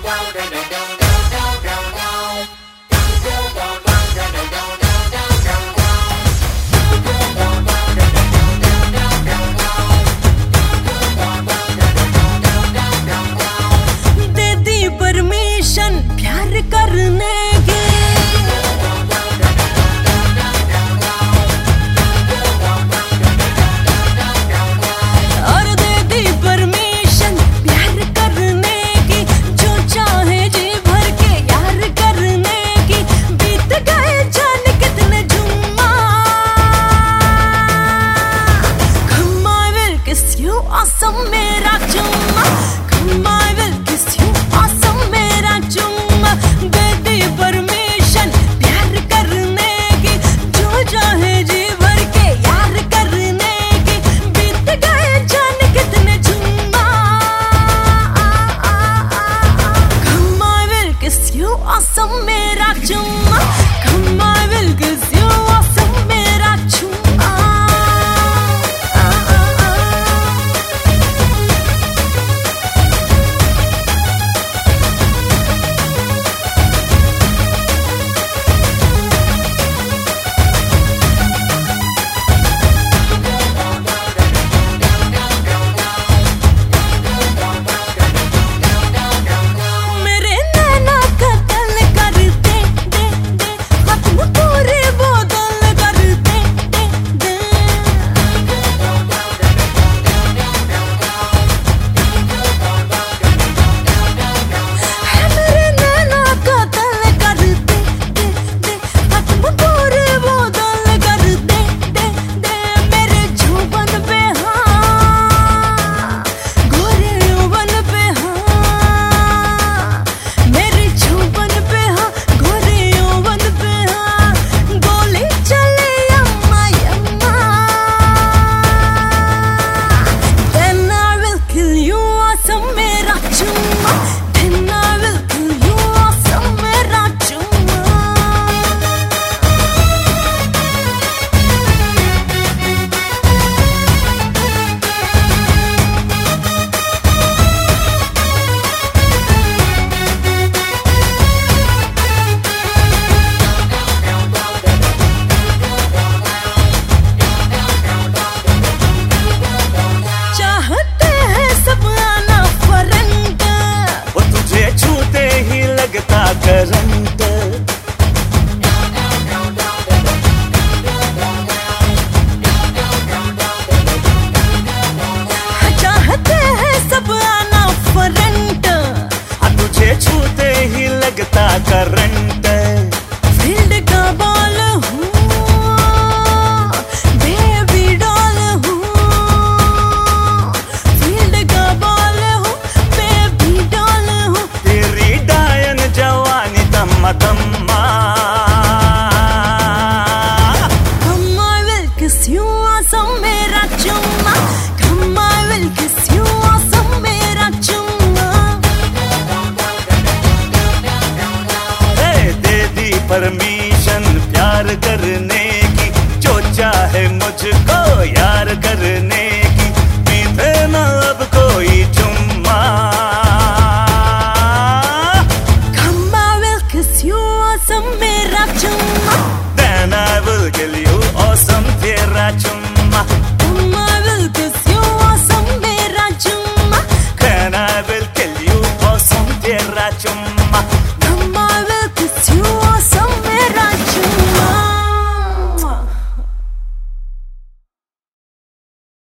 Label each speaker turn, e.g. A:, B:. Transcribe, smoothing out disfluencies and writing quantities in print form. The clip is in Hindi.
A: Awesome मेरा चुम्मा, come I will kiss you. Awesome मेरा चुम्मा, दे दी परमिशन प्यार करने की, जो चाहे जी भर के यार करने की, बीत गए जाने कितने चुम्मा. Come I will kiss you. Awesome मेरा चुम्मा, come I will kiss you. Awesome मेरा चुम्मा.
B: करंट
A: चाहते हैं सब आना फ्रंट,
B: तुझे छूते ही लगता करंट.
A: फील्ड का बॉल हूँ, बेबी डॉल हूँ, फील्ड का बॉल हूँ, बेबी डॉल हूँ.
B: तेरी डायन जवानी तम्मा तम्मा.
A: Come I will kiss you. Awesome मेरा चुम्मा, come I will kiss you. Awesome मेरा चुम्मा.
B: दे दी परमिशन प्यार करने की, जो चाहे मुझको यार करने